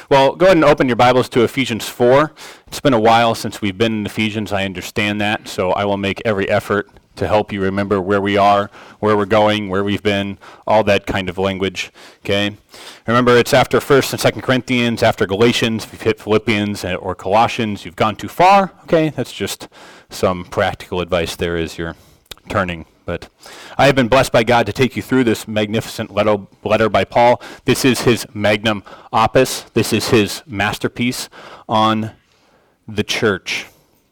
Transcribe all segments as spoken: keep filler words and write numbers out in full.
Well, go ahead and open your Bibles to Ephesians four. It's been a while since we've been in Ephesians. I understand that, so I will make every effort to help you remember where we are, where we're going, where we've been, all that kind of language, okay? Remember, it's after First and Second Corinthians, after Galatians, if you've hit Philippians or Colossians, you've gone too far, okay? That's just some practical advice there as you're turning. But I have been blessed by God to take you through this magnificent letter, letter by Paul. This is his magnum opus. This is his masterpiece on the church.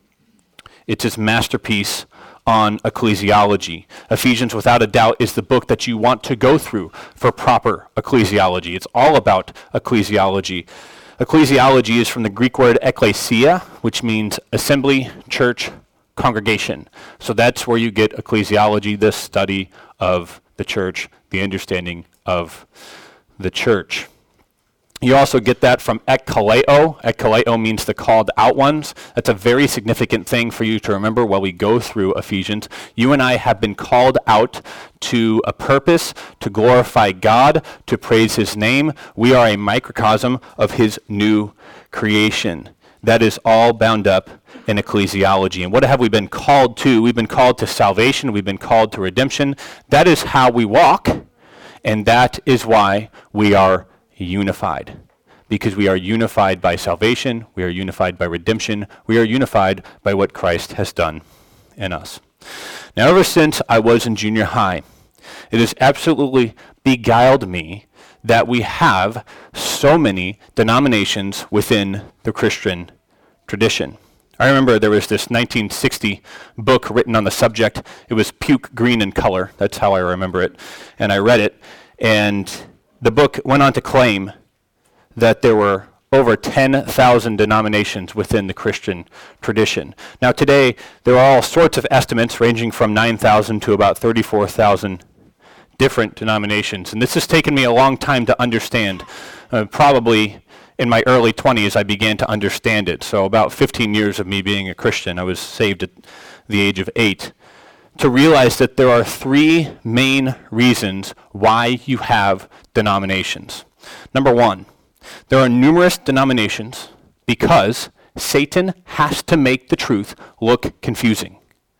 It's his masterpiece on ecclesiology. Ephesians, without a doubt, is the book that you want to go through for proper ecclesiology. It's all about ecclesiology. Ecclesiology is from the Greek word ekklesia, which means assembly, church, congregation. So that's where you get ecclesiology, the study of the church, the understanding of the church. You also get that from ekkaleo. Ekkaleo means the called out ones. That's a very significant thing for you to remember while we go through Ephesians. You and I have been called out to a purpose, to glorify God, to praise his name. We are a microcosm of his new creation. That is all bound up in ecclesiology. And what have we been called to? We've been called to salvation. We've been called to redemption. That is how we walk, and that is why we are unified. Because we are unified by salvation, we are unified by redemption, we are unified by what Christ has done in us. Now, ever since I was in junior high, it has absolutely beguiled me that we have so many denominations within the Christian tradition. I remember there was this nineteen sixty book written on the subject. It was puke green in color. That's how I remember it. And I read it, and the book went on to claim that there were over ten thousand denominations within the Christian tradition. Now today, there are all sorts of estimates ranging from nine thousand to about thirty-four thousand different denominations. And this has taken me a long time to understand. Uh, probably in my early twenties, I began to understand it. So about fifteen years of me being a Christian, I was saved at the age of eight, to realize that there are three main reasons why you have denominations. Number one, there are numerous denominations because Satan has to make the truth look confusing.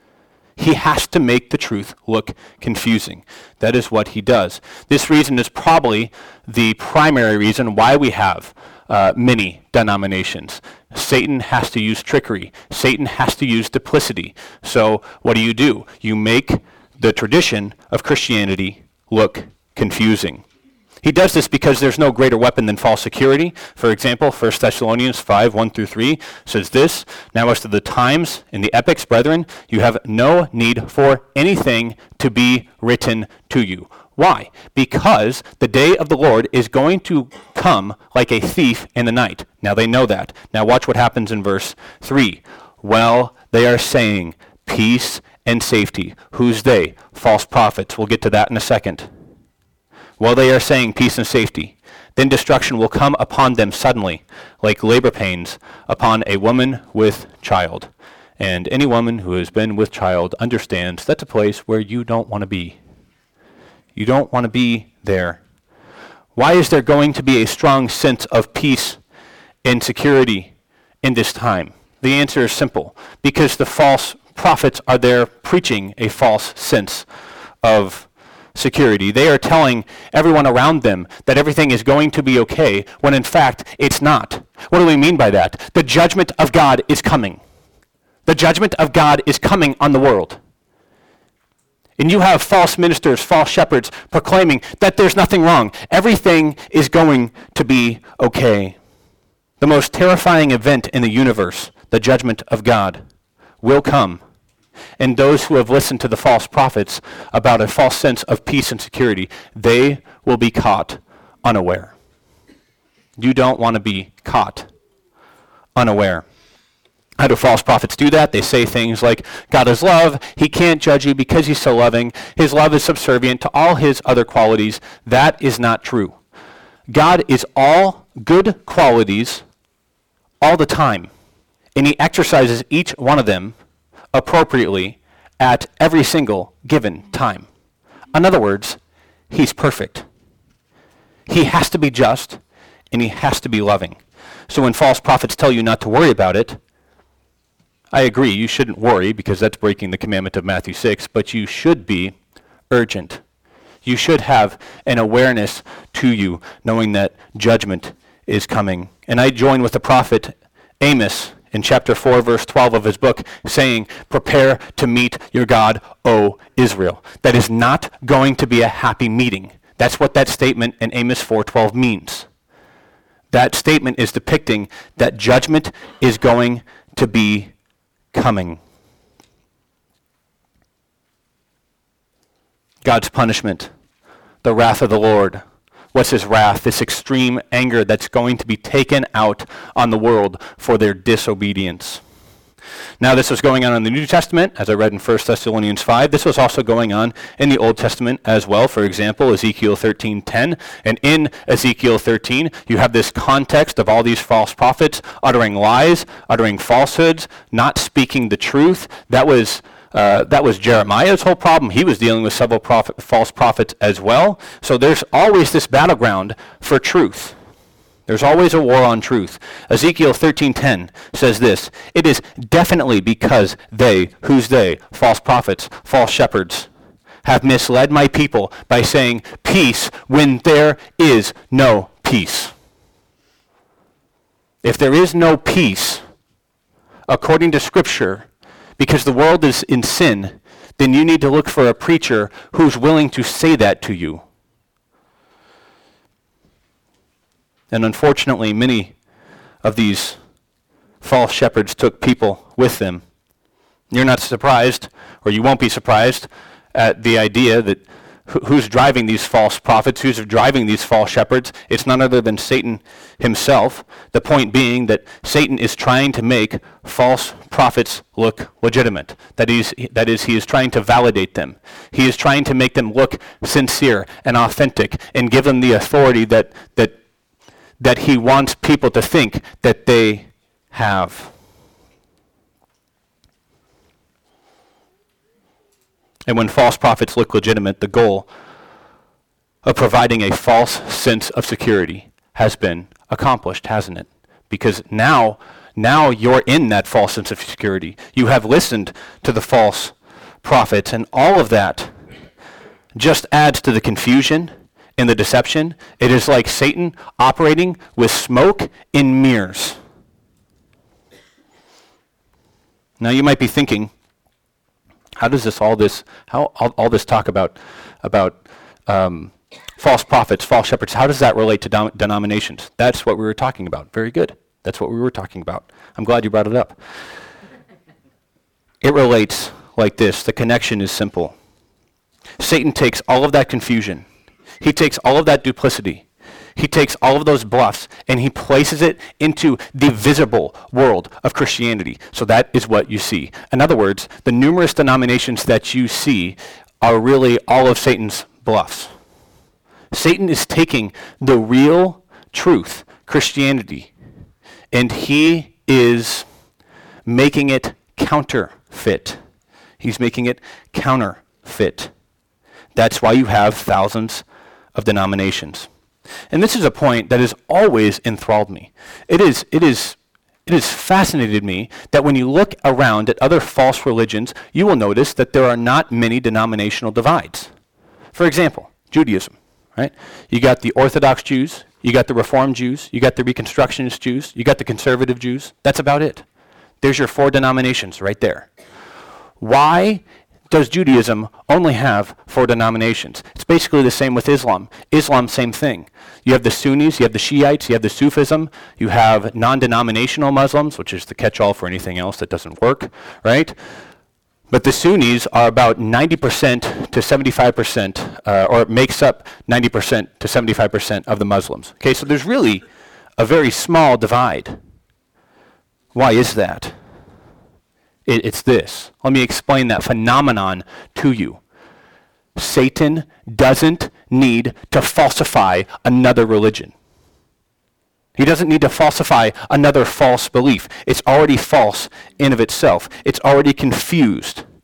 He has to make the truth look confusing. That is what he does. This reason is probably the primary reason why we have uh, many denominations. Satan has to use trickery. Satan has to use duplicity. So what do you do? You make the tradition of Christianity look confusing. He does this because there's no greater weapon than false security. For example, First Thessalonians five, one through three says this, "Now as to the times and the epochs, brethren, you have no need for anything to be written to you." Why? Because the day of the Lord is going to come like a thief in the night. Now they know that. Now watch what happens in verse three. "Well, they are saying peace and safety." Who's they? False prophets. We'll get to that in a second. While they are saying peace and safety, then destruction will come upon them suddenly, like labor pains upon a woman with child. And any woman who has been with child understands that's a place where you don't want to be. You don't want to be there. Why is there going to be a strong sense of peace and security in this time? The answer is simple. Because the false prophets are there preaching a false sense of security. They are telling everyone around them that everything is going to be okay, when in fact it's not. What do we mean by that? The judgment of God is coming. The judgment of God is coming on the world. And you have false ministers, false shepherds proclaiming that there's nothing wrong. Everything is going to be okay. The most terrifying event in the universe, the judgment of God, will come. And those who have listened to the false prophets about a false sense of peace and security, they will be caught unaware. You don't want to be caught unaware. How do false prophets do that? They say things like, God is love, he can't judge you because he's so loving, his love is subservient to all his other qualities. That is not true. God is all good qualities all the time, and he exercises each one of them appropriately at every single given time. In other words, he's perfect. He has to be just, and he has to be loving. So when false prophets tell you not to worry about it, I agree, you shouldn't worry because that's breaking the commandment of Matthew six, but you should be urgent. You should have an awareness to you, knowing that judgment is coming. And I join with the prophet Amos in chapter four, verse twelve of his book, saying, prepare to meet your God, O Israel. That is not going to be a happy meeting. That's what that statement in Amos four twelve means. That statement is depicting that judgment is going to be coming. God's punishment, the wrath of the Lord. What's his wrath? This extreme anger that's going to be taken out on the world for their disobedience. Now, this was going on in the New Testament, as I read in First Thessalonians five. This was also going on in the Old Testament as well. For example, Ezekiel thirteen ten. And in Ezekiel thirteen, you have this context of all these false prophets uttering lies, uttering falsehoods, not speaking the truth. That was uh, that was Jeremiah's whole problem. He was dealing with several prophet, false prophets as well. So there's always this battleground for truth. There's always a war on truth. Ezekiel thirteen ten says this, it is definitely because they, who's they? False prophets, false shepherds, have misled my people by saying peace when there is no peace. If there is no peace, according to Scripture, because the world is in sin, then you need to look for a preacher who's willing to say that to you. And unfortunately, many of these false shepherds took people with them. You're not surprised, or you won't be surprised, at the idea that wh- who's driving these false prophets, who's driving these false shepherds. It's none other than Satan himself. The point being that Satan is trying to make false prophets look legitimate. That is, that is, he is trying to validate them. He is trying to make them look sincere and authentic and give them the authority that that that he wants people to think that they have. And when false prophets look legitimate, the goal of providing a false sense of security has been accomplished, hasn't it? Because now, now you're in that false sense of security. You have listened to the false prophets, and all of that just adds to the confusion in the deception. It is like Satan operating with smoke in mirrors. Now you might be thinking, how does this all this how all, all this talk about about um, false prophets, false shepherds? How does that relate to dom- denominations? That's what we were talking about. Very good. That's what we were talking about. I'm glad you brought it up. It relates like this. The connection is simple. Satan takes all of that confusion. He takes all of that duplicity. He takes all of those bluffs and he places it into the visible world of Christianity. So that is what you see. In other words, the numerous denominations that you see are really all of Satan's bluffs. Satan is taking the real truth, Christianity, and he is making it counterfeit. He's making it counterfeit. That's why you have thousands of denominations. And this is a point that has always enthralled me. It is, it is, it has fascinated me that when you look around at other false religions, you will notice that there are not many denominational divides. For example, Judaism, right? You got the Orthodox Jews, you got the Reformed Jews, you got the Reconstructionist Jews, you got the conservative Jews. That's about it. There's your four denominations right there. Why does Judaism only have four denominations? It's basically the same with Islam. Islam, same thing. You have the Sunnis, you have the Shiites, you have the Sufism, you have non-denominational Muslims, which is the catch-all for anything else that doesn't work, right? But the Sunnis are about ninety percent to seventy-five percent, uh, or it makes up ninety percent to seventy-five percent of the Muslims. Okay, so there's really a very small divide. Why is that? It, it's this. Let me explain that phenomenon to you. Satan doesn't need to falsify another religion. He doesn't need to falsify another false belief. It's already false in of itself. It's already confused.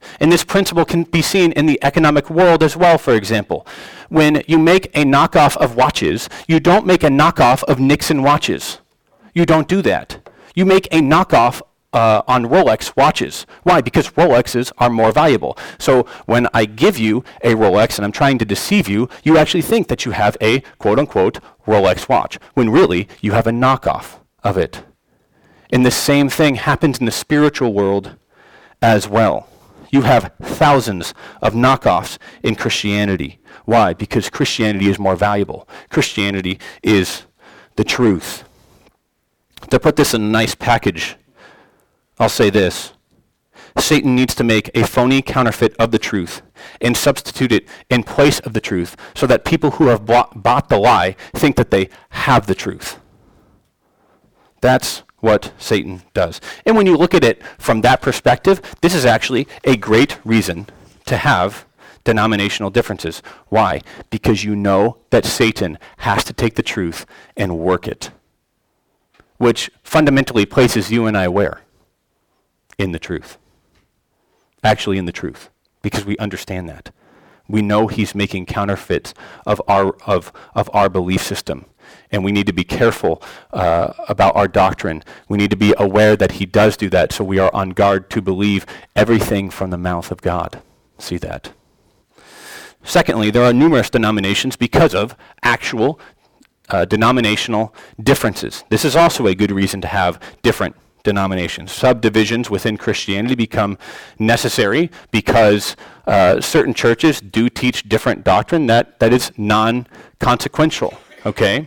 And this principle can be seen in the economic world as well, for example. When you make a knockoff of watches, you don't make a knockoff of Nixon watches. You don't do that. You make a knockoff uh, on Rolex watches. Why? Because Rolexes are more valuable. So when I give you a Rolex and I'm trying to deceive you, you actually think that you have a quote-unquote Rolex watch, when really you have a knockoff of it. And the same thing happens in the spiritual world as well. You have thousands of knockoffs in Christianity. Why? Because Christianity is more valuable. Christianity is the truth. To put this in a nice package, I'll say this. Satan needs to make a phony counterfeit of the truth and substitute it in place of the truth so that people who have bought, bought the lie think that they have the truth. That's what Satan does. And when you look at it from that perspective, this is actually a great reason to have denominational differences. Why? Because you know that Satan has to take the truth and work it, which fundamentally places you and I where? In the truth. Actually in the truth, because we understand that. We know he's making counterfeits of our of of our belief system, and we need to be careful uh, about our doctrine. We need to be aware that he does do that, so we are on guard to believe everything from the mouth of God. See that. Secondly, there are numerous denominations because of actual uh, denominational differences. This is also a good reason to have different denominations. Subdivisions within Christianity become necessary because uh, certain churches do teach different doctrine that, that is non-consequential, okay?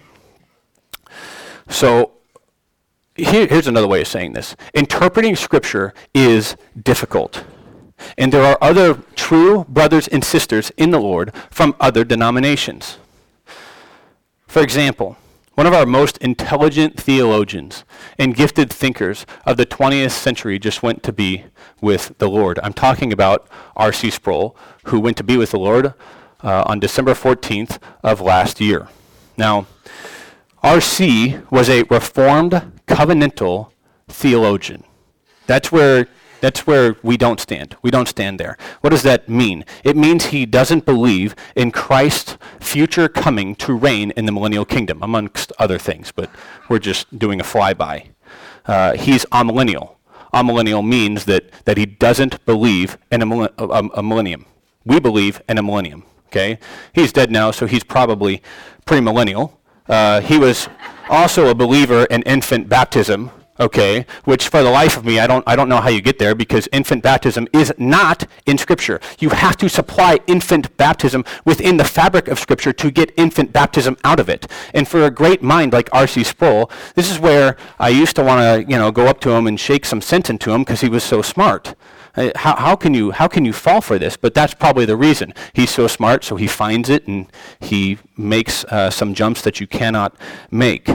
So here, here's another way of saying this. Interpreting Scripture is difficult. And there are other true brothers and sisters in the Lord from other denominations. For example, one of our most intelligent theologians and gifted thinkers of the twentieth century just went to be with the Lord. I'm talking about R C Sproul, who went to be with the Lord uh, on December fourteenth of last year. Now, R C was a Reformed covenantal theologian. That's where That's where we don't stand. We don't stand there. What does that mean? It means he doesn't believe in Christ's future coming to reign in the millennial kingdom, amongst other things, but we're just doing a flyby. Uh, he's amillennial. Amillennial means that, that he doesn't believe in a, a, a millennium. We believe in a millennium, okay? He's dead now, so he's probably premillennial. Uh, he was also a believer in infant baptism, okay, which for the life of me, I don't I don't know how you get there, because infant baptism is not in Scripture. You have to supply infant baptism within the fabric of Scripture to get infant baptism out of it. And for a great mind like R C Sproul, this is where I used to want to, you know, go up to him and shake some sense into him because he was so smart. Uh, how, how can you how can you fall for this? But that's probably the reason. He's so smart, so he finds it and he makes uh, some jumps that you cannot make.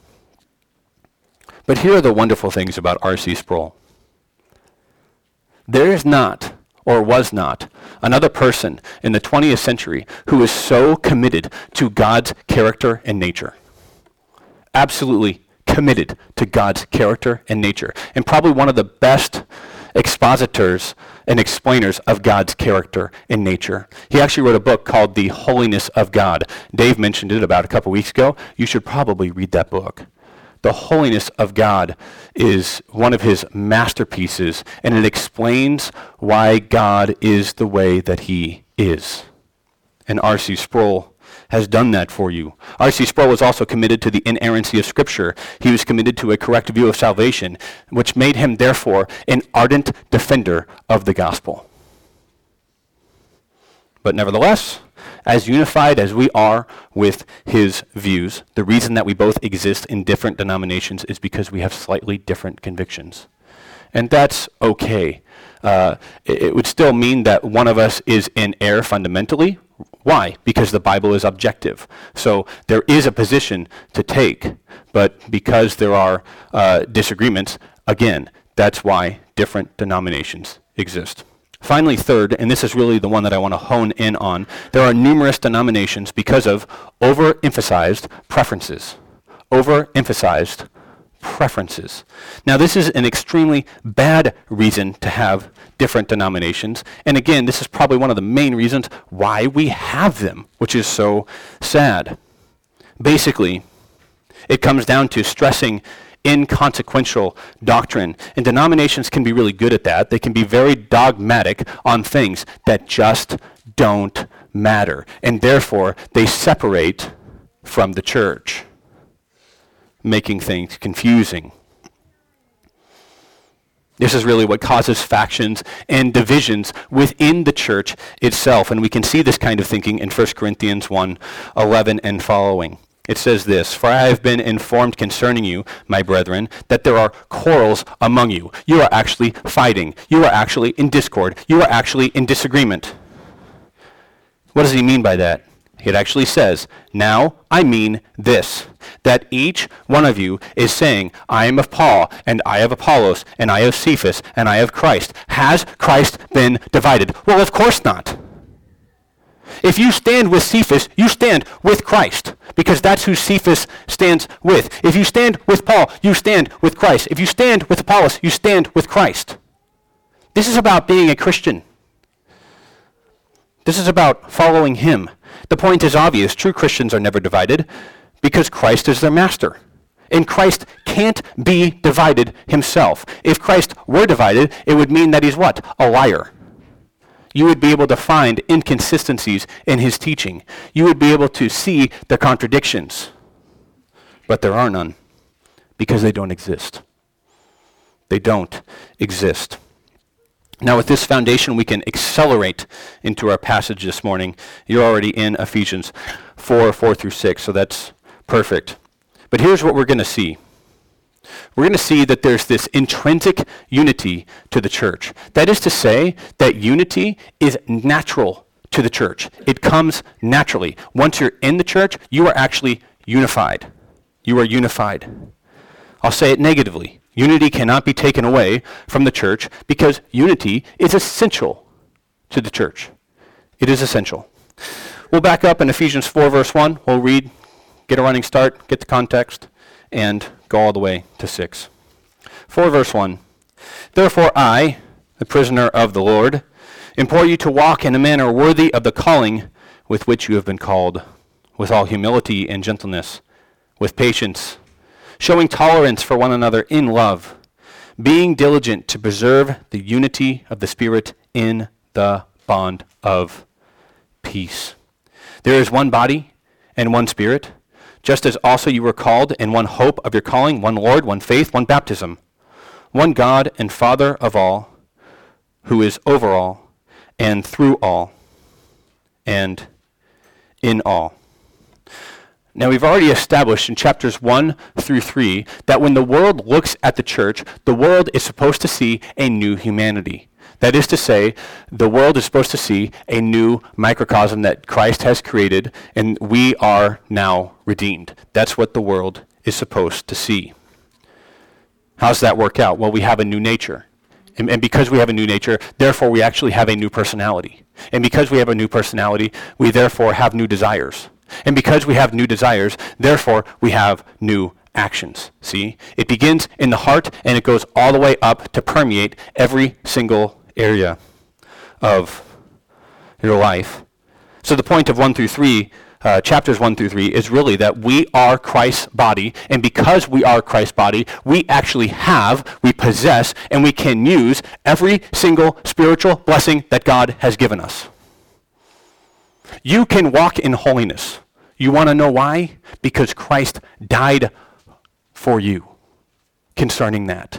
But here are the wonderful things about R C Sproul. There is not, or was not, another person in the twentieth century who is so committed to God's character and nature. Absolutely committed to God's character and nature. And probably one of the best expositors and explainers of God's character and nature. He actually wrote a book called The Holiness of God. Dave mentioned it about a couple weeks ago. You should probably read that book. The holiness of God is one of his masterpieces, and it explains why God is the way that he is. And R C Sproul has done that for you. R C Sproul was also committed to the inerrancy of Scripture. He was committed to a correct view of salvation, which made him, therefore, an ardent defender of the gospel. But nevertheless, as unified as we are with his views, the reason that we both exist in different denominations is because we have slightly different convictions. And that's okay. Uh, it, it would still mean that one of us is in error fundamentally. Why? Because the Bible is objective. So there is a position to take, but because there are uh, disagreements, again, that's why different denominations exist. Finally, third, and this is really the one that I want to hone in on, there are numerous denominations because of overemphasized preferences. Overemphasized preferences. Now, this is an extremely bad reason to have different denominations. And again, this is probably one of the main reasons why we have them, which is so sad. Basically, it comes down to stressing inconsequential doctrine. And denominations can be really good at that. They can be very dogmatic on things that just don't matter. And therefore, they separate from the church, making things confusing. This is really what causes factions and divisions within the church itself. And we can see this kind of thinking in First Corinthians one eleven and following. It says this, "For I have been informed concerning you, my brethren, that there are quarrels among you. You are actually fighting. You are actually in discord. You are actually in disagreement." What does he mean by that? It actually says, "Now I mean this, that each one of you is saying, I am of Paul, and I of Apollos, and I of Cephas, and I of Christ. Has Christ been divided?" Well, of course not. If you stand with Cephas, you stand with Christ, because that's who Cephas stands with. If you stand with Paul, you stand with Christ. If you stand with Apollos, you stand with Christ. This is about being a Christian. This is about following him. The point is obvious. True Christians are never divided because Christ is their master. And Christ can't be divided himself. If Christ were divided, it would mean that he's what? A liar. You would be able to find inconsistencies in his teaching. You would be able to see the contradictions. But there are none because they don't exist. They don't exist. Now, with this foundation, we can accelerate into our passage this morning. You're already in Ephesians four, four through six, so that's perfect. But here's what we're going to see. We're going to see that there's this intrinsic unity to the church. That is to say that unity is natural to the church. It comes naturally. Once you're in the church, you are actually unified. You are unified. I'll say it negatively. Unity cannot be taken away from the church because unity is essential to the church. It is essential. We'll back up in Ephesians four, verse one. We'll read, get a running start, get the context, and go all the way to six. four, verse one. "Therefore I, the prisoner of the Lord, implore you to walk in a manner worthy of the calling with which you have been called, with all humility and gentleness, with patience, showing tolerance for one another in love, being diligent to preserve the unity of the Spirit in the bond of peace. There is one body and one Spirit, just as also you were called in one hope of your calling, one Lord, one faith, one baptism, one God and Father of all, who is over all, and through all, and in all." Now, we've already established in chapters one through three that when the world looks at the church, the world is supposed to see a new humanity. That is to say, the world is supposed to see a new microcosm that Christ has created, and we are now redeemed. That's what the world is supposed to see. How does that work out? Well, we have a new nature. And, and because we have a new nature, therefore we actually have a new personality. And because we have a new personality, we therefore have new desires. And because we have new desires, therefore we have new actions. See? It begins in the heart and it goes all the way up to permeate every single area of your life. So the point of one through three, uh, chapters one through three, is really that we are Christ's body, and because we are Christ's body, we actually have, we possess, and we can use every single spiritual blessing that God has given us. You can walk in holiness. You want to know why? Because Christ died for you concerning that.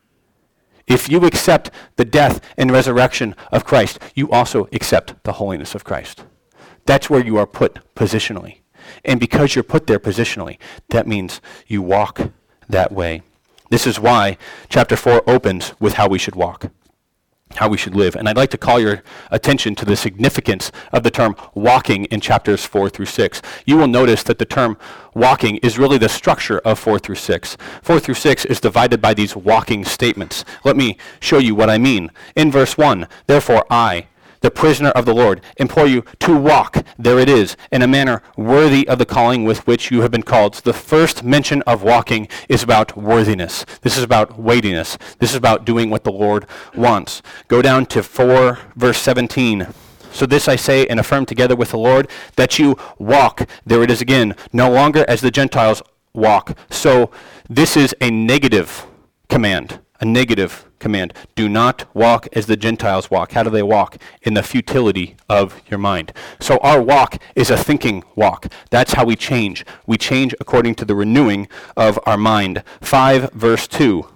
If you accept the death and resurrection of Christ, you also accept the holiness of Christ. That's where you are put positionally. And because you're put there positionally, that means you walk that way. This is why chapter four opens with how we should walk, how we should live. And I'd like to call your attention to the significance of the term walking in chapters four through six. You will notice that the term walking is really the structure of four through six. four through six is divided by these walking statements. Let me show you what I mean. In verse one, "Therefore I, the prisoner of the Lord, implore you to walk, there it is, in a manner worthy of the calling with which you have been called. So the first mention of walking is about worthiness. This is about weightiness. This is about doing what the Lord wants. Go down to four, verse seventeen. So this I say and affirm together with the Lord, that you walk, there it is again, no longer as the Gentiles walk. So this is a negative command, a negative command. Do not walk as the Gentiles walk. How do they walk? In the futility of your mind. So our walk is a thinking walk. That's how we change. We change according to the renewing of our mind. five verse two.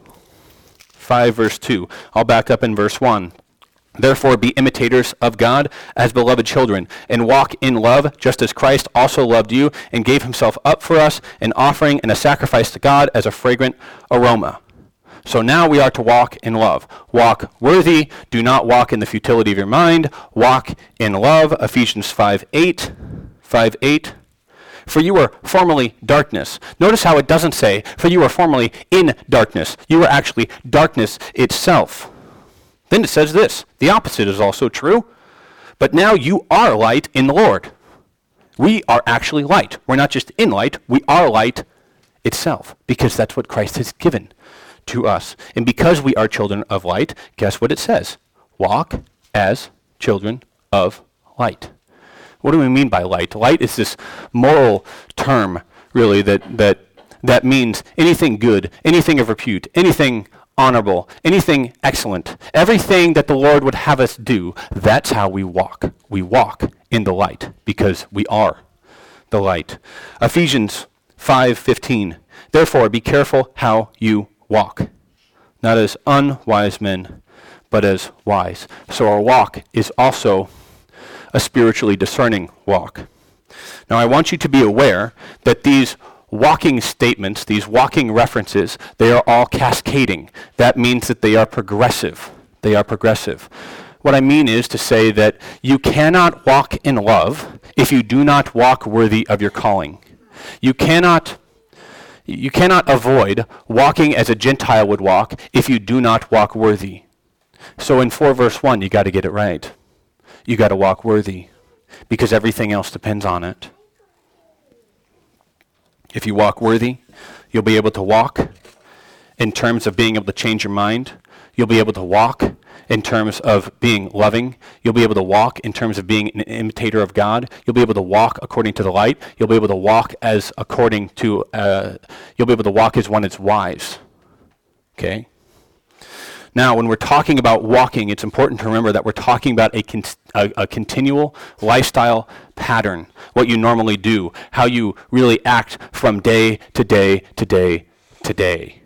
five verse two. I'll back up in verse one. Therefore be imitators of God as beloved children, and walk in love, just as Christ also loved you and gave himself up for us, an offering and a sacrifice to God as a fragrant aroma. So now we are to walk in love. Walk worthy. Do not walk in the futility of your mind. Walk in love. Ephesians five eight. five eight. For you were formerly darkness. Notice how it doesn't say, for you were formerly in darkness. You were actually darkness itself. Then it says this, the opposite is also true. But now you are light in the Lord. We are actually light. We're not just in light, we are light itself, because that's what Christ has given to us. And because we are children of light, guess what it says? Walk as children of light. What do we mean by light? Light is this moral term, really, that that that means anything good, anything of repute, anything honorable, anything excellent, everything that the Lord would have us do. That's how we walk. We walk in the light because we are the light. Ephesians five fifteen. Therefore, be careful how you walk, not as unwise men, but as wise. So our walk is also a spiritually discerning walk. Now, I want you to be aware that these walking statements, these walking references, they are all cascading. That means that they are progressive. They are progressive. What I mean is to say that you cannot walk in love if you do not walk worthy of your calling. You cannot You cannot avoid walking as a Gentile would walk if you do not walk worthy. So in four verse one, you got to get it right. You got to walk worthy because everything else depends on it. If you walk worthy, you'll be able to walk in terms of being able to change your mind. You'll be able to walk in terms of being loving. You'll be able to walk in terms of being an imitator of God. You'll be able to walk according to the light. You'll be able to walk as according to, uh, you'll be able to walk as one that's wise. Okay? Now, when we're talking about walking, it's important to remember that we're talking about a, con- a, a continual lifestyle pattern, what you normally do, how you really act from day to day to day to day.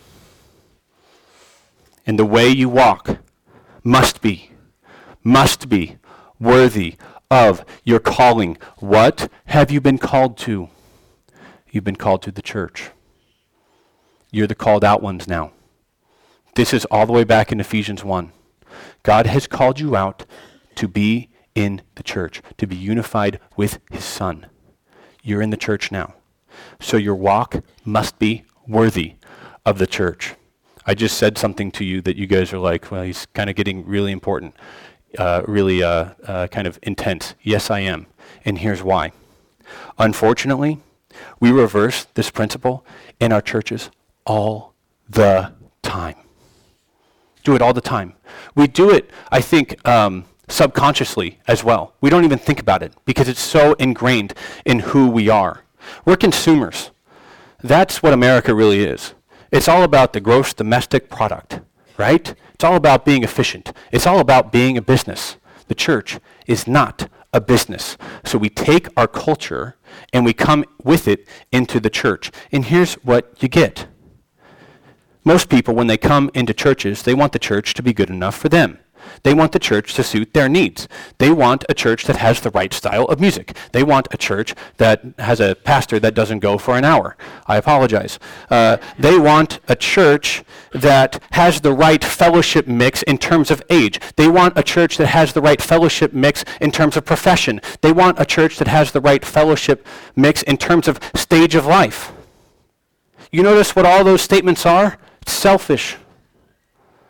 And the way you walk must be, must be worthy of your calling. What have you been called to? You've been called to the church. You're the called out ones now. This is all the way back in Ephesians one. God has called you out to be in the church, to be unified with his Son. You're in the church now. So your walk must be worthy of the church. I just said something to you that you guys are like, well, he's kind of getting really important, uh, really uh, uh, kind of intense. Yes, I am. And here's why. Unfortunately, we reverse this principle in our churches all the time. Do it all the time. We do it, I think, um, subconsciously as well. We don't even think about it because it's so ingrained in who we are. We're consumers. That's what America really is. It's all about the gross domestic product, right? It's all about being efficient. It's all about being a business. The church is not a business. So we take our culture and we come with it into the church. And here's what you get. Most people, when they come into churches, they want the church to be good enough for them. They want the church to suit their needs. They want a church that has the right style of music. They want a church that has a pastor that doesn't go for an hour. I apologize. Uh, they want a church that has the right fellowship mix in terms of age. They want a church that has the right fellowship mix in terms of profession. They want a church that has the right fellowship mix in terms of stage of life. You notice what all those statements are? It's selfish.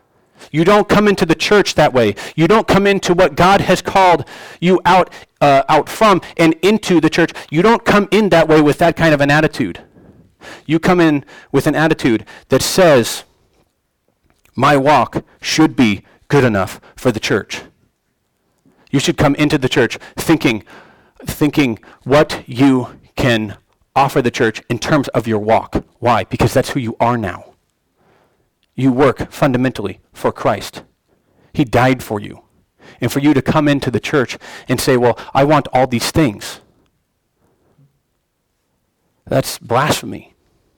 You don't come into the church that way. You don't come into what God has called you out, uh, out from and into the church. You don't come in that way with that kind of an attitude. You come in with an attitude that says, my walk should be good enough for the church. You should come into the church thinking, thinking what you can offer the church in terms of your walk. Why? Because that's who you are now. You work fundamentally for Christ. He died for you. And for you to come into the church and say, well, I want all these things, that's blasphemy.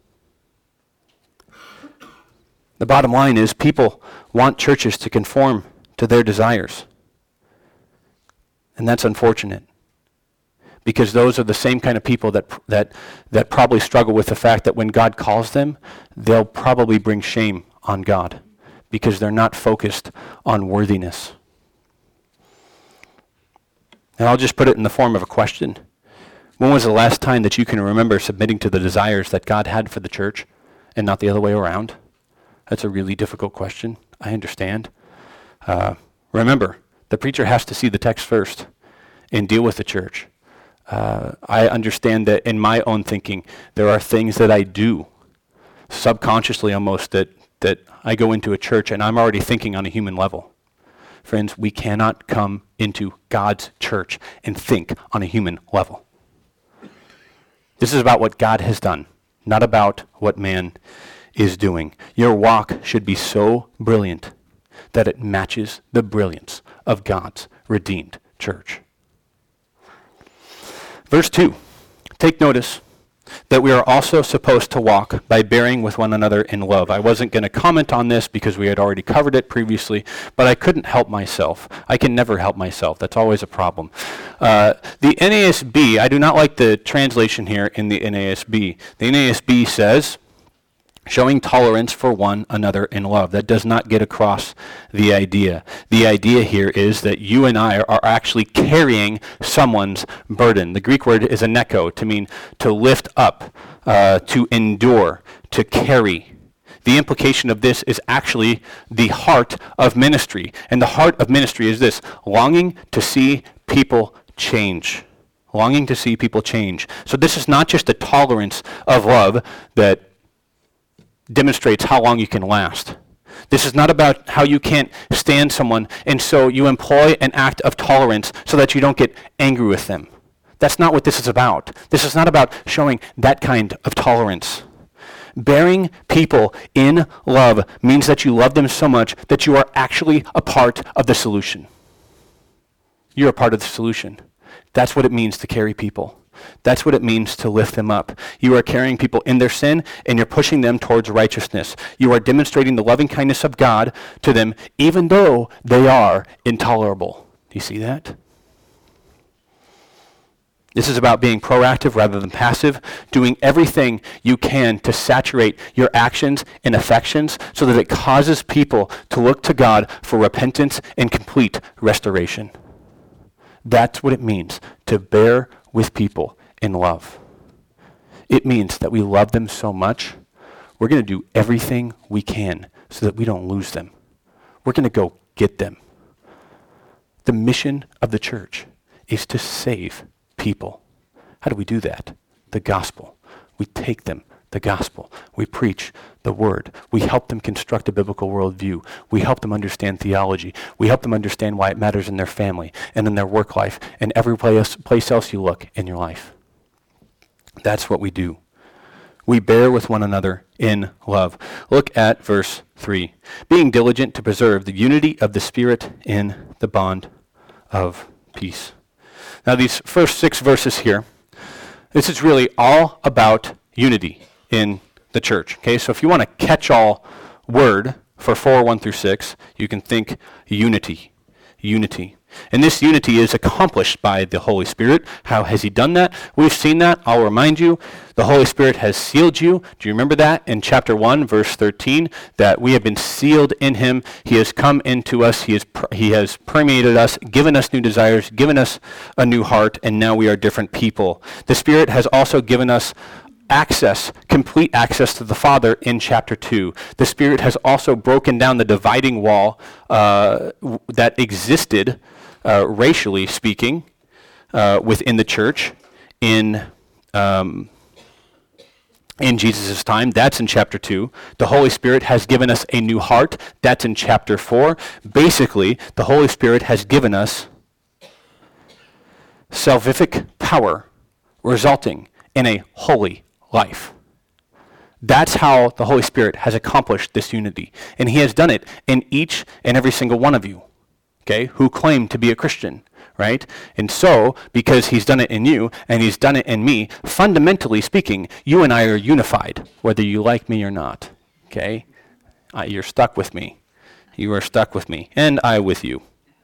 The bottom line is people want churches to conform to their desires. And that's unfortunate. Because those are the same kind of people that that that probably struggle with the fact that when God calls them, they'll probably bring shame on God because they're not focused on worthiness. And I'll just put it in the form of a question. When was the last time that you can remember submitting to the desires that God had for the church and not the other way around? That's a really difficult question. I understand. Uh, remember, the preacher has to see the text first and deal with the church. Uh, I understand that in my own thinking, there are things that I do, subconsciously almost, that, that I go into a church and I'm already thinking on a human level. Friends, we cannot come into God's church and think on a human level. This is about what God has done, not about what man is doing. Your walk should be so brilliant that it matches the brilliance of God's redeemed church. Verse two, take notice that we are also supposed to walk by bearing with one another in love. I wasn't going to comment on this because we had already covered it previously, but I couldn't help myself. I can never help myself. That's always a problem. Uh, the N A S B, I do not like the translation here in the N A S B. The N A S B says, showing tolerance for one another in love. That does not get across the idea. The idea here is that you and I are actually carrying someone's burden. The Greek word is aneko, to mean to lift up, uh, to endure, to carry. The implication of this is actually the heart of ministry. And the heart of ministry is this, longing to see people change. Longing to see people change. So this is not just a tolerance of love that demonstrates how long you can last. This is not about how you can't stand someone, and so you employ an act of tolerance so that you don't get angry with them. That's not what this is about. This is not about showing that kind of tolerance. Bearing people in love means that you love them so much that you are actually a part of the solution. You're a part of the solution. That's what it means to carry people. That's what it means to lift them up. You are carrying people in their sin, and you're pushing them towards righteousness. You are demonstrating the loving kindness of God to them, even though they are intolerable. Do you see that? This is about being proactive rather than passive, doing everything you can to saturate your actions and affections so that it causes people to look to God for repentance and complete restoration. That's what it means to bear with people in love. It means that we love them so much, we're going to do everything we can so that we don't lose them. We're going to go get them. The mission of the church is to save people. How do we do that? The gospel. We take them the gospel. We preach the word. We help them construct a biblical worldview. We help them understand theology. We help them understand why it matters in their family and in their work life and every place, place else you look in your life. That's what we do. We bear with one another in love. Look at verse three. Being diligent to preserve the unity of the Spirit in the bond of peace. Now these first six verses here, this is really all about unity in the church. Okay, so if you want a catch-all word for four, one through six, you can think unity. Unity. And this unity is accomplished by the Holy Spirit. How has he done that? We've seen that. I'll remind you. The Holy Spirit has sealed you. Do you remember that in chapter one, verse thirteen? That we have been sealed in him. He has come into us. He has, per- he has permeated us, given us new desires, given us a new heart, and now we are different people. The Spirit has also given us access, complete access to the Father in chapter two. The Spirit has also broken down the dividing wall uh, w- that existed, uh, racially speaking, uh, within the church in um, in Jesus' time. That's in chapter two. The Holy Spirit has given us a new heart. That's in chapter four. Basically, the Holy Spirit has given us salvific power resulting in a holy life. That's how the Holy Spirit has accomplished this unity. And he has done it in each and every single one of you, okay, who claim to be a Christian, right? And so, because he's done it in you and he's done it in me, fundamentally speaking, you and I are unified, whether you like me or not, okay? Uh, you're stuck with me. You are stuck with me, and I with you.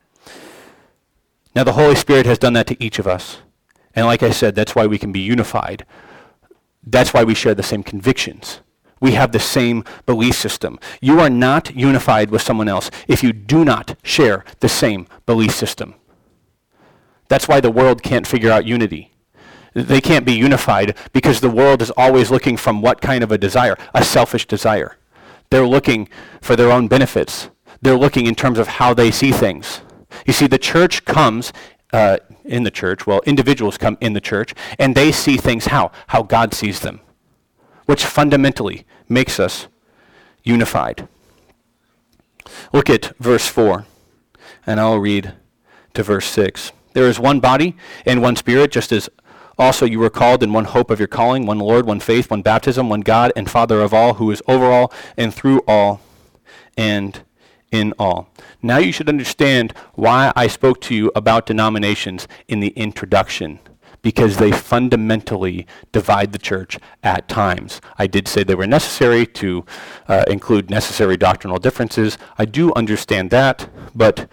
Now, the Holy Spirit has done that to each of us. And like I said, that's why we can be unified. That's why we share the same convictions. We have the same belief system. You are not unified with someone else if you do not share the same belief system. That's why the world can't figure out unity. They can't be unified because the world is always looking from what kind of a desire? A selfish desire. They're looking for their own benefits. They're looking in terms of how they see things. You see, the church comes uh, in the church, well, individuals come in the church, and they see things how? How God sees them, which fundamentally makes us unified. Look at verse four, and I'll read to verse six. There is one body and one Spirit, just as also you were called in one hope of your calling, one Lord, one faith, one baptism, one God and Father of all, who is over all and through all and in all. Now you should understand why I spoke to you about denominations in the introduction, because they fundamentally divide the church at times. I did say they were necessary to uh, include necessary doctrinal differences. I do understand that, but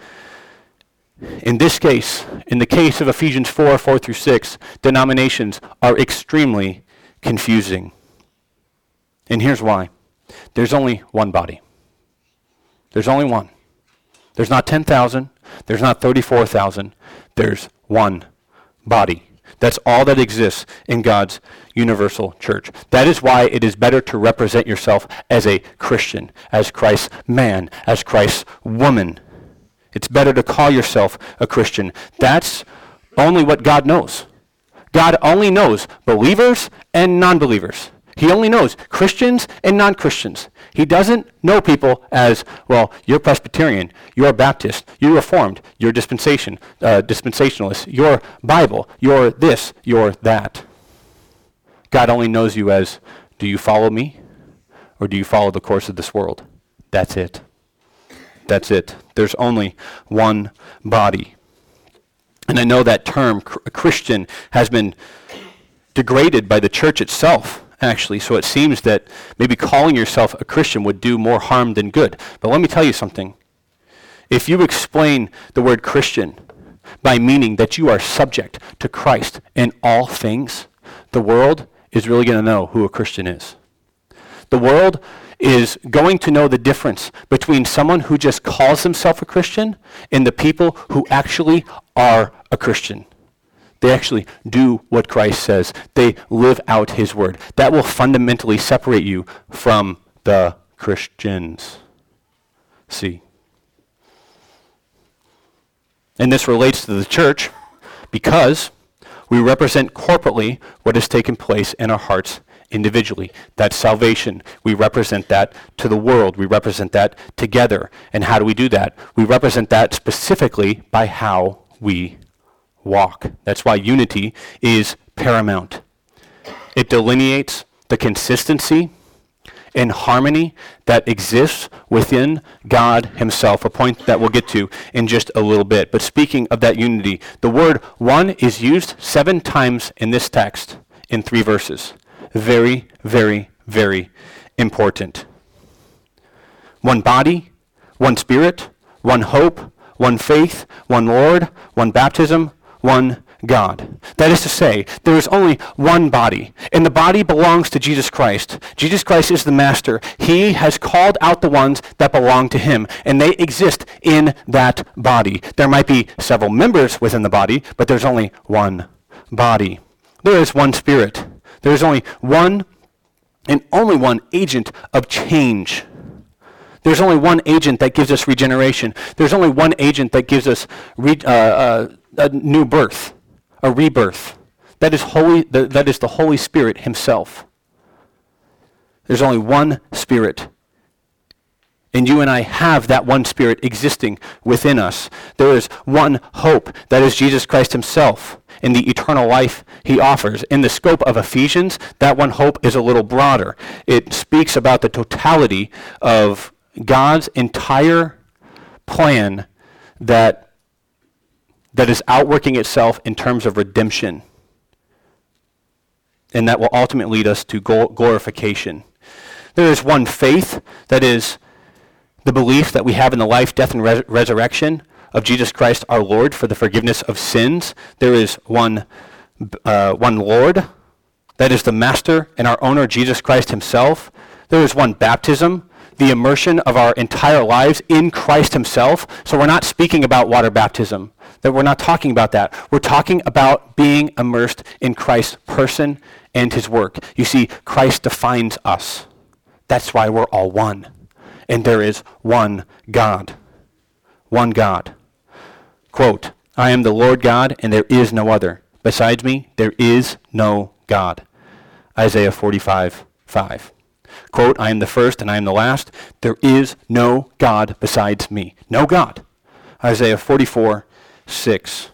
in this case, in the case of Ephesians four, four through six, denominations are extremely confusing. And here's why. There's only one body. There's only one. There's not ten thousand. There's not thirty-four thousand. There's one body. That's all that exists in God's universal church. That is why it is better to represent yourself as a Christian, as Christ's man, as Christ's woman. It's better to call yourself a Christian. That's only what God knows. God only knows believers and non-believers. He only knows Christians and non-Christians. He doesn't know people as, well, you're Presbyterian, you're Baptist, you're Reformed, you're dispensation, uh, dispensationalist, you're Bible, you're this, you're that. God only knows you as, do you follow me or do you follow the course of this world? That's it. That's it. There's only one body. And I know that term, cr- Christian, has been degraded by the church itself, actually, so it seems that maybe calling yourself a Christian would do more harm than good. But let me tell you something. If you explain the word Christian by meaning that you are subject to Christ in all things, the world is really going to know who a Christian is. The world is going to know the difference between someone who just calls himself a Christian and the people who actually are a Christian. They actually do what Christ says. They live out his word. That will fundamentally separate you from the Christians. See? And this relates to the church because we represent corporately what has taken place in our hearts individually. That's salvation. We represent that to the world. We represent that together. And how do we do that? We represent that specifically by how we walk. That's why unity is paramount. It delineates the consistency and harmony that exists within God himself, a point that we'll get to in just a little bit. But speaking of that unity, the word one is used seven times in this text in three verses. Very, very, very important. One body, one Spirit, one hope, one faith, one Lord, one baptism, one God. That is to say, there is only one body, and the body belongs to Jesus Christ. Jesus Christ is the master. He has called out the ones that belong to him, and they exist in that body. There might be several members within the body, but there's only one body. There is one Spirit. There's only one and only one agent of change. There's only one agent that gives us regeneration. There's only one agent that gives us re, uh, uh, a new birth, a rebirth. That is holy. That is the Holy Spirit himself. There's only one Spirit. And you and I have that one Spirit existing within us. There is one hope. That is Jesus Christ himself and the eternal life he offers. In the scope of Ephesians, that one hope is a little broader. It speaks about the totality of God's entire plan that, that is outworking itself in terms of redemption. And that will ultimately lead us to glorification. There is one faith, that is the belief that we have in the life, death, and res- resurrection of Jesus Christ our Lord for the forgiveness of sins. There is one, uh, one Lord, that is the Master and our owner, Jesus Christ himself. There is one baptism, the immersion of our entire lives in Christ himself. So we're not speaking about water baptism. That we're not talking about that. We're talking about being immersed in Christ's person and his work. You see, Christ defines us. That's why we're all one. And there is one God. One God. Quote, I am the Lord God, and there is no other. Besides me, there is no God. Isaiah forty-five, five. Quote, I am the first and I am the last. There is no God besides me. No God. Isaiah forty-four, six.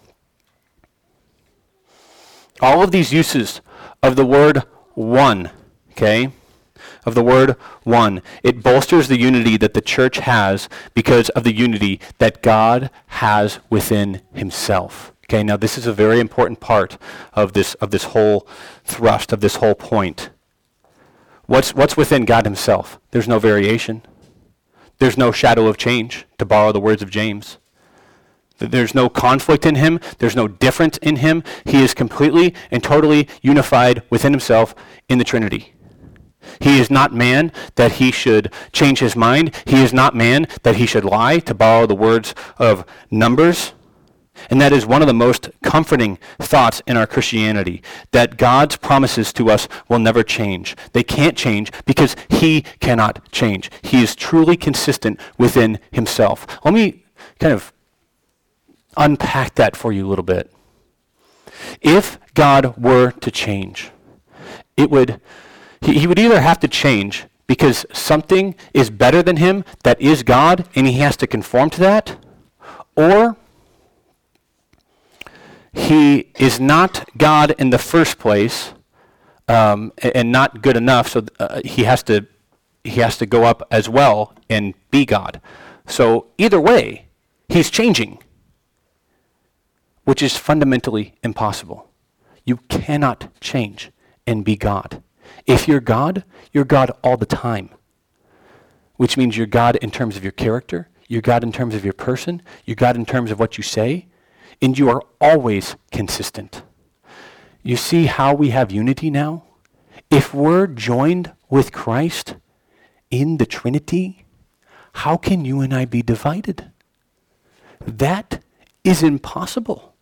All of these uses of the word one, okay, of the word one, it bolsters the unity that the church has because of the unity that God has within himself. Okay, now this is a very important part of this of this whole thrust, of this whole point. What's what's within God himself? There's no variation. There's no shadow of change, to borrow the words of James. There's no conflict in him. There's no difference in him. He is completely and totally unified within himself in the Trinity. He is not man that he should change his mind. He is not man that he should lie, to borrow the words of Numbers. And that is one of the most comforting thoughts in our Christianity, that God's promises to us will never change. They can't change because he cannot change. He is truly consistent within himself. Let me kind of unpack that for you a little bit. If God were to change, it would he, he would either have to change because something is better than him that is God and he has to conform to that, or he is not God in the first place, um, and not good enough, so uh, he has to he has to go up as well and be God. So either way, he's changing, which is fundamentally impossible. You cannot change and be God. If you're God, you're God all the time, which means you're God in terms of your character, you're God in terms of your person, you're God in terms of what you say, and you are always consistent. You see how we have unity now? If we're joined with Christ in the Trinity, how can you and I be divided? That is impossible.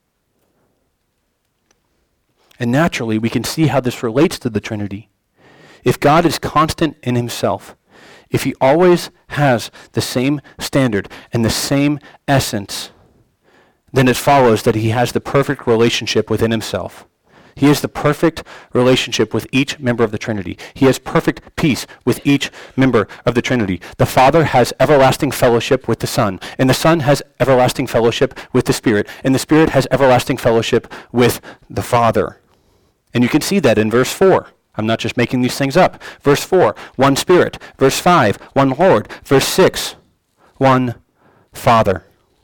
And naturally, we can see how this relates to the Trinity. If God is constant in himself, if he always has the same standard and the same essence, then it follows that he has the perfect relationship within himself. He has the perfect relationship with each member of the Trinity. He has perfect peace with each member of the Trinity. The Father has everlasting fellowship with the Son, and the Son has everlasting fellowship with the Spirit, and the Spirit has everlasting fellowship with the Father. And you can see that in verse four. I'm not just making these things up. Verse four, one Spirit. Verse five, one Lord. Verse six, one Father.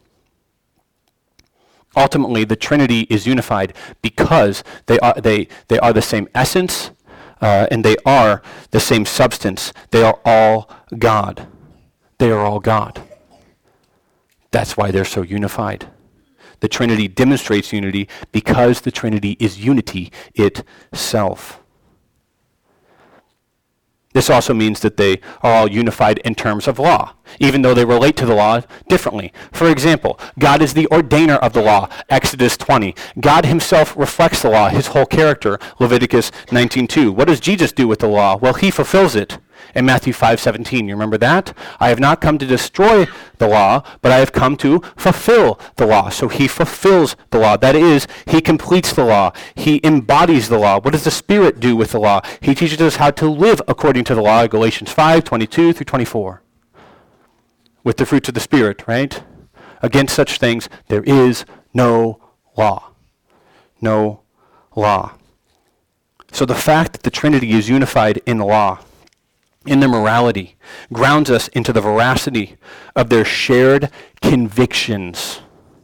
Ultimately, the Trinity is unified because they are they they are the same essence, uh, and they are the same substance. They are all God. They are all God. That's why they're so unified. The Trinity demonstrates unity because the Trinity is unity itself. This also means that they are all unified in terms of law, even though they relate to the law differently. For example, God is the ordainer of the law, Exodus twenty. God himself reflects the law, his whole character, Leviticus nineteen two. What does Jesus do with the law? Well, he fulfills it in Matthew five seventeen. You remember that? I have not come to destroy the law, but I have come to fulfill the law. So he fulfills the law. That is, he completes the law. He embodies the law. What does the Spirit do with the law? He teaches us how to live according to the law, Galatians five twenty-two through twenty-four. With the fruits of the Spirit, right? Against such things, there is no law. No law. So the fact that the Trinity is unified in the law, in their morality, grounds us into the veracity of their shared convictions.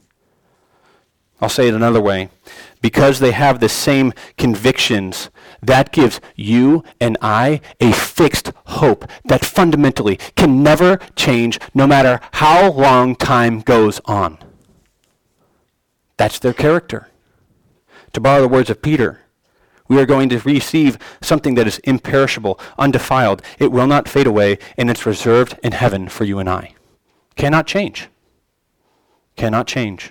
I'll say it another way. Because they have the same convictions, that gives you and I a fixed hope that fundamentally can never change no matter how long time goes on. That's their character. To borrow the words of Peter, we are going to receive something that is imperishable, undefiled. It will not fade away, and it's reserved in heaven for you and I. Cannot change. Cannot change.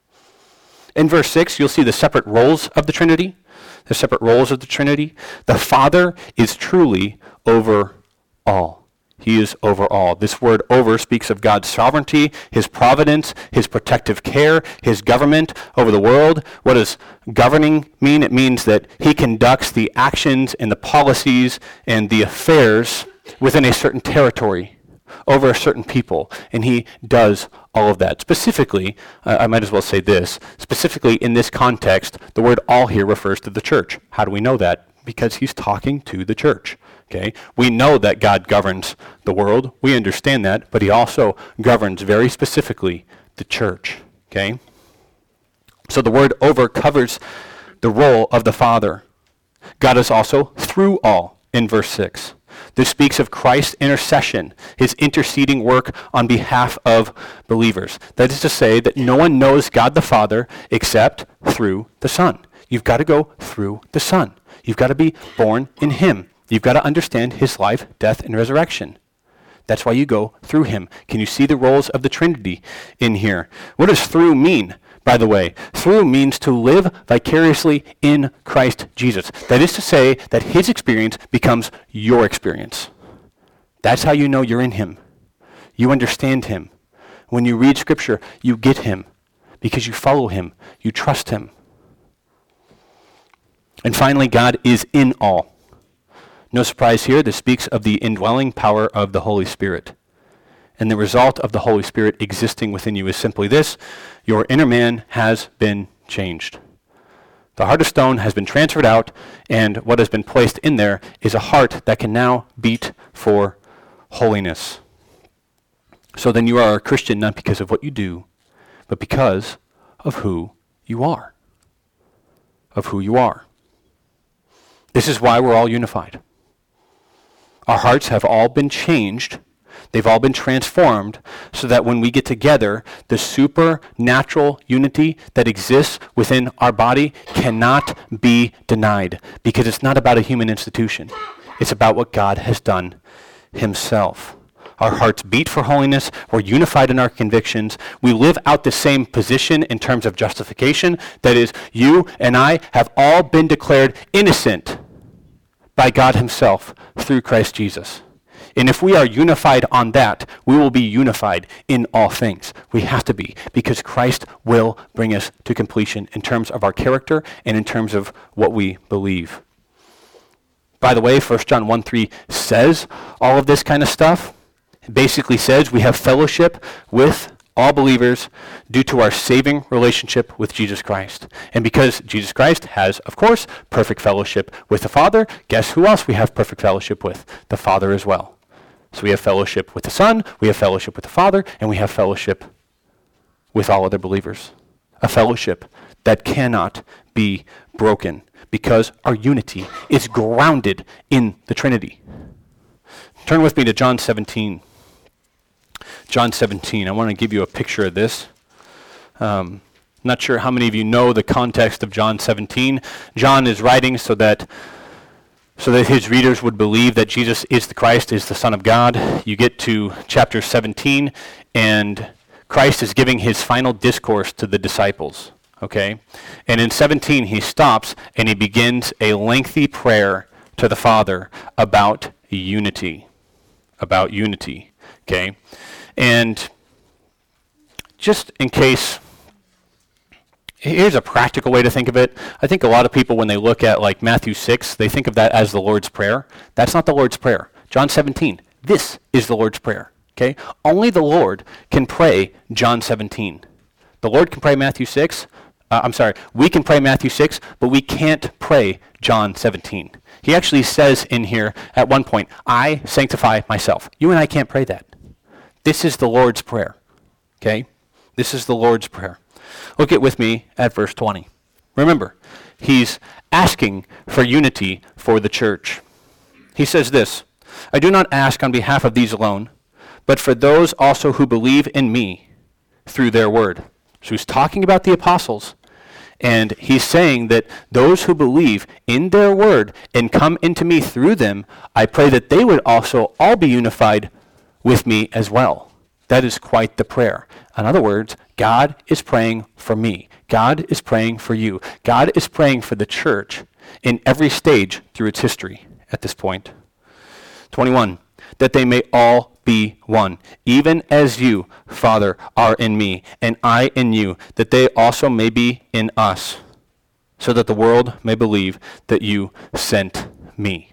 In verse six, you'll see the separate roles of the Trinity. The separate roles of the Trinity. The Father is truly over all. He is over all. This word over speaks of God's sovereignty, his providence, his protective care, his government over the world. What does governing mean? It means that he conducts the actions and the policies and the affairs within a certain territory, over a certain people, and he does all of that. Specifically, uh, I might as well say this, specifically in this context, the word all here refers to the church. How do we know that? Because he's talking to the church. Okay? We know that God governs the world. We understand that, but he also governs very specifically the church. Okay? So the word over covers the role of the Father. God is also through all in verse six. This speaks of Christ's intercession, his interceding work on behalf of believers. That is to say that no one knows God the Father except through the Son. You've got to go through the Son. You've got to be born in him. You've got to understand his life, death, and resurrection. That's why you go through him. Can you see the roles of the Trinity in here? What does through mean, by the way? Through means to live vicariously in Christ Jesus. That is to say that his experience becomes your experience. That's how you know you're in him. You understand him. When you read Scripture, you get him because you follow him. You trust him. And finally, God is in all. No surprise here, this speaks of the indwelling power of the Holy Spirit. And the result of the Holy Spirit existing within you is simply this: your inner man has been changed. The heart of stone has been transferred out, and what has been placed in there is a heart that can now beat for holiness. So then you are a Christian not because of what you do, but because of who you are. Of who you are. This is why we're all unified. Our hearts have all been changed. They've all been transformed so that when we get together, the supernatural unity that exists within our body cannot be denied, because it's not about a human institution. It's about what God has done himself. Our hearts beat for holiness. We're unified in our convictions. We live out the same position in terms of justification. That is, you and I have all been declared innocent by God himself through Christ Jesus. And if we are unified on that, we will be unified in all things. We have to be, because Christ will bring us to completion in terms of our character and in terms of what we believe. By the way, First John one three says all of this kind of stuff. It basically says we have fellowship with all believers due to our saving relationship with Jesus Christ. And because Jesus Christ has, of course, perfect fellowship with the Father, guess who else we have perfect fellowship with? The Father as well. So we have fellowship with the Son, we have fellowship with the Father, and we have fellowship with all other believers. A fellowship that cannot be broken because our unity is grounded in the Trinity. Turn with me to John seventeen. John seventeen. I want to give you a picture of this. Um, not sure how many of you know the context of John seventeen. John is writing so that so that his readers would believe that Jesus is the Christ, is the Son of God. You get to chapter seventeen, and Christ is giving his final discourse to the disciples, okay? And in seventeen, he stops and he begins a lengthy prayer to the Father about unity, about unity, okay? And just in case, here's a practical way to think of it. I think a lot of people, when they look at like Matthew six, they think of that as the Lord's Prayer. That's not the Lord's Prayer. John seventeen, this is the Lord's Prayer, okay? Only the Lord can pray John seventeen. The Lord can pray Matthew six. Uh, I'm sorry, we can pray Matthew six, but we can't pray John seventeen. He actually says in here at one point, I sanctify myself. You and I can't pray that. This is the Lord's Prayer, okay? This is the Lord's Prayer. Look at with me at verse twenty. Remember, he's asking for unity for the church. He says this, I do not ask on behalf of these alone, but for those also who believe in me through their word. So he's talking about the apostles, and he's saying that those who believe in their word and come into me through them, I pray that they would also all be unified with me as well. That is quite the prayer. In other words, God is praying for me. God is praying for you. God is praying for the church in every stage through its history at this point. twenty-one, that they may all be one, even as you, Father, are in me, and I in you, that they also may be in us, so that the world may believe that you sent me.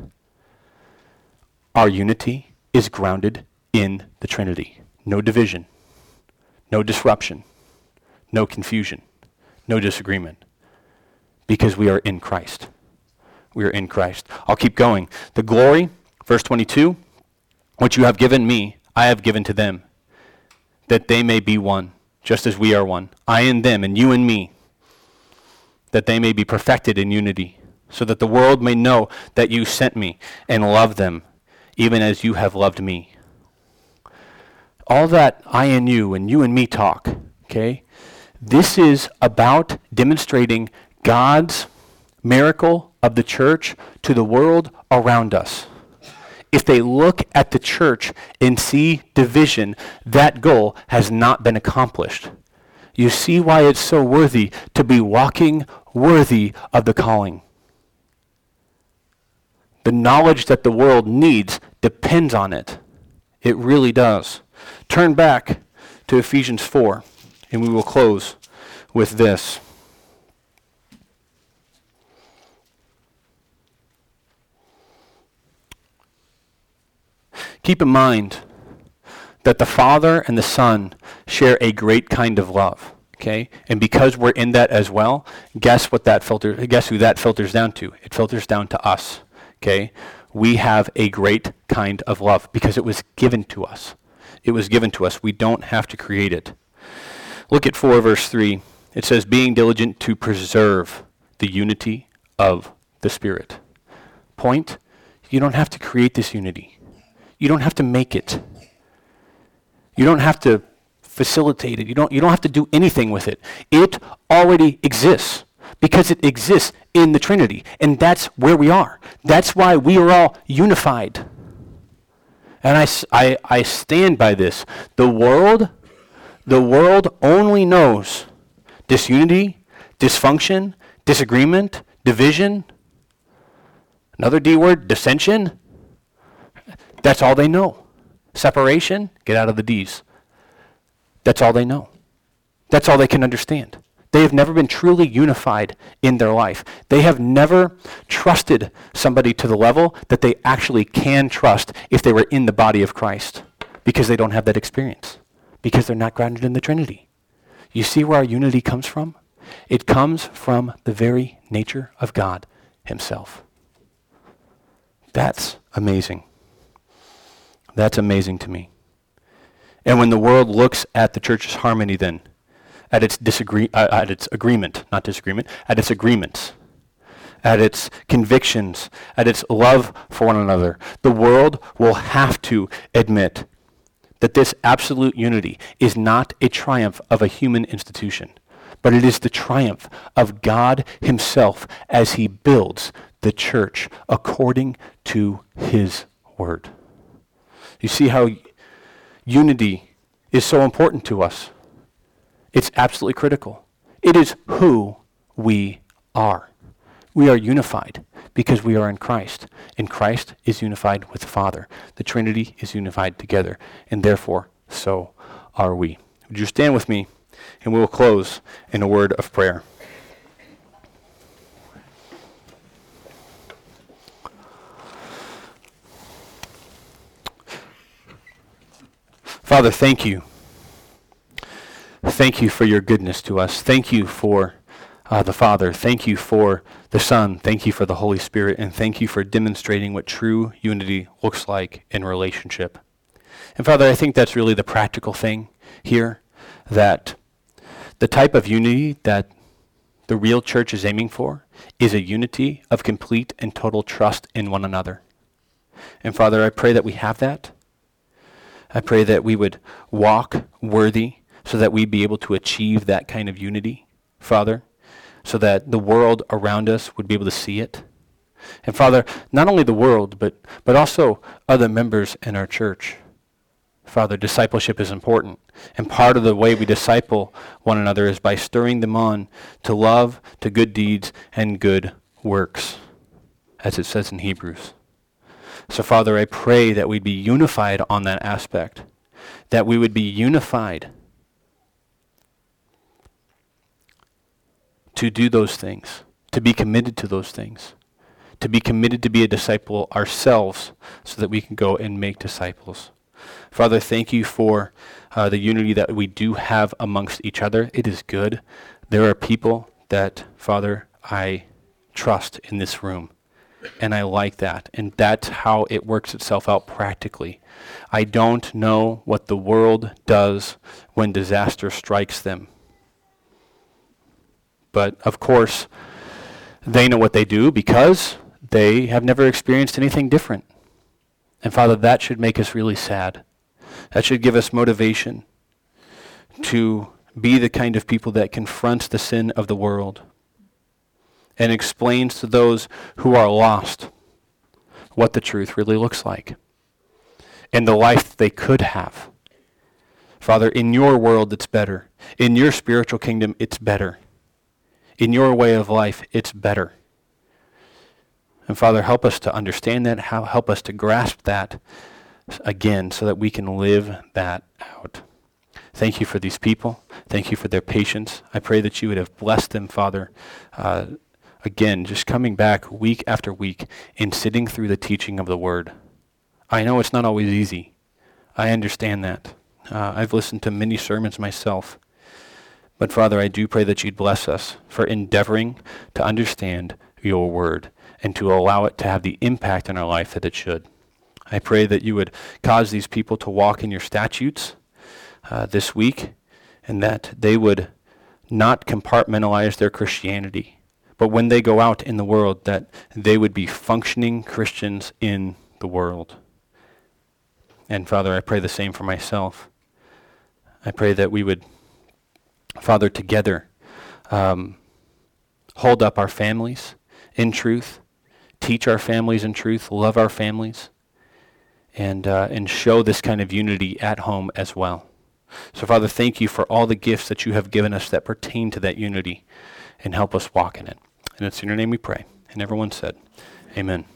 Our unity is grounded in the Trinity. No division, no disruption, no confusion, no disagreement, because we are in Christ. We are in Christ. I'll keep going. The glory, verse twenty-two, which you have given me, I have given to them, that they may be one, just as we are one. I in them, and you in me, that they may be perfected in unity, so that the world may know that you sent me and love them, even as you have loved me. All that I and you and you and me talk, okay? This is about demonstrating God's miracle of the church to the world around us. If they look at the church and see division, that goal has not been accomplished. You see why it's so worthy to be walking worthy of the calling. The knowledge that the world needs depends on it. It really does. Turn back to Ephesians four, and we will close with this. Keep in mind that the Father and the Son share a great kind of love, okay? And because we're in that as well, guess what that filter, guess who that filters down to? It filters down to us, okay? We have a great kind of love because it was given to us. It was given to us. We don't have to create it. Look at four, verse three. It says, being diligent to preserve the unity of the Spirit. Point, you don't have to create this unity. You don't have to make it. You don't have to facilitate it. You don't, you don't have to do anything with it. It already exists because it exists in the Trinity. And that's where we are. That's why we are all unified. And I, I, I stand by this. The world, the world only knows disunity, dysfunction, disagreement, division, another D word, dissension. That's all they know. Separation, get out of the D's. That's all they know. That's all they can understand. They have never been truly unified in their life. They have never trusted somebody to the level that they actually can trust if they were in the body of Christ, because they don't have that experience, because they're not grounded in the Trinity. You see where our unity comes from? It comes from the very nature of God himself. That's amazing. That's amazing to me. And when the world looks at the church's harmony then, at its disagree, uh, at its agreement, not disagreement, at its agreements, at its convictions, at its love for one another, the world will have to admit that this absolute unity is not a triumph of a human institution, but it is the triumph of God himself as he builds the church according to his word. You see how unity is so important to us. It's absolutely critical. It is who we are. We are unified because we are in Christ, and Christ is unified with the Father. The Trinity is unified together, and therefore, so are we. Would you stand with me, and we will close in a word of prayer. Father, thank you. Thank you for your goodness to us. Thank you for uh, the Father. Thank you for the Son. Thank you for the Holy Spirit. And thank you for demonstrating what true unity looks like in relationship. And Father, I think that's really the practical thing here, that the type of unity that the real church is aiming for is a unity of complete and total trust in one another. And Father, I pray that we have that. I pray that we would walk worthy so that we be able to achieve that kind of unity, Father, so that the world around us would be able to see it. And Father, not only the world, but, but also other members in our church. Father, discipleship is important. And part of the way we disciple one another is by stirring them on to love, to good deeds, and good works, as it says in Hebrews. So Father, I pray that we'd be unified on that aspect, that we would be unified to do those things, to be committed to those things, to be committed to be a disciple ourselves so that we can go and make disciples. Father, thank you for uh, the unity that we do have amongst each other. It is good. There are people that, Father, I trust in this room. And I like that. And that's how it works itself out practically. I don't know what the world does when disaster strikes them. But of course, they know what they do because they have never experienced anything different. And Father, that should make us really sad. That should give us motivation to be the kind of people that confronts the sin of the world and explains to those who are lost what the truth really looks like and the life they could have. Father, in your world, it's better. In your spiritual kingdom, it's better. In your way of life, it's better. And Father, help us to understand that, how help us to grasp that again so that we can live that out. Thank you for these people. Thank you for their patience. I pray that you would have blessed them, Father, uh, again, just coming back week after week and sitting through the teaching of the Word. I know it's not always easy. I understand that. Uh, I've listened to many sermons myself. But Father, I do pray that you'd bless us for endeavoring to understand your Word and to allow it to have the impact in our life that it should. I pray that you would cause these people to walk in your statutes uh, this week, and that they would not compartmentalize their Christianity, but when they go out in the world, that they would be functioning Christians in the world. And Father, I pray the same for myself. I pray that we would, Father, together um, hold up our families in truth, teach our families in truth, love our families, and uh, and show this kind of unity at home as well. So Father, thank you for all the gifts that you have given us that pertain to that unity, and help us walk in it. And it's in your name we pray. And everyone said, amen.